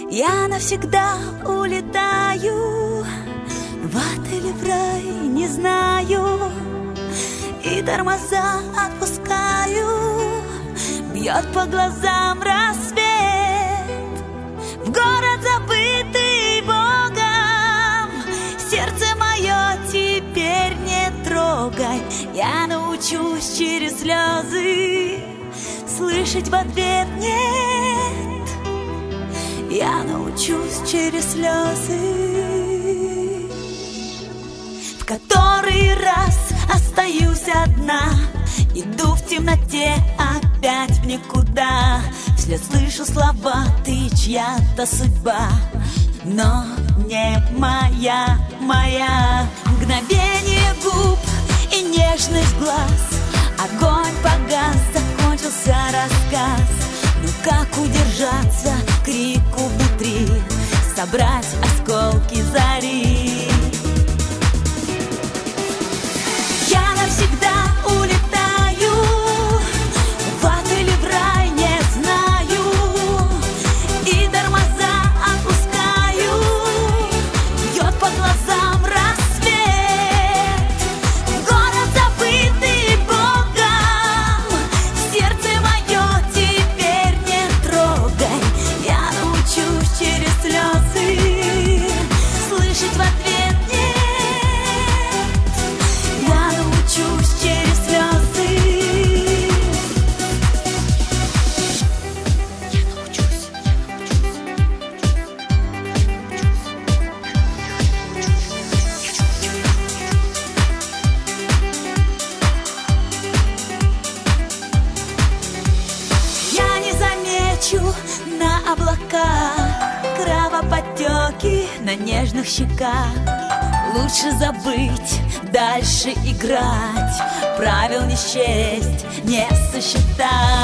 Я навсегда улетаю в ад или в рай, не знаю, и тормоза отпускаю. Бьет по глазам рассвет, в город забытый Богом. Сердце мое теперь не трогай. Я научусь через слезы слышать в ответ нет. Я научусь через слезы. В который раз остаюсь одна, иду в темноте опять в никуда. Вслед слышу слова: ты чья-то судьба, но не моя, моя. Мгновение губ и нежность глаз, огонь погас, закончился рассказ. Но как удержаться крику внутри, собрать осколки зари? Я навсегда улетаю в ад или в рай, не знаю, и тормоза отпускаю. Бьет по глазам рассвет, город забытый Богом. Сердце мое теперь не трогай. Я научусь через слезы слышать в ответ нет. Я научусь через слезы. Я научусь. Я не замечу на облаках кровоподтеки на нежных щеках. Лучше забыть, дальше играть, правил не счесть, не сосчитать.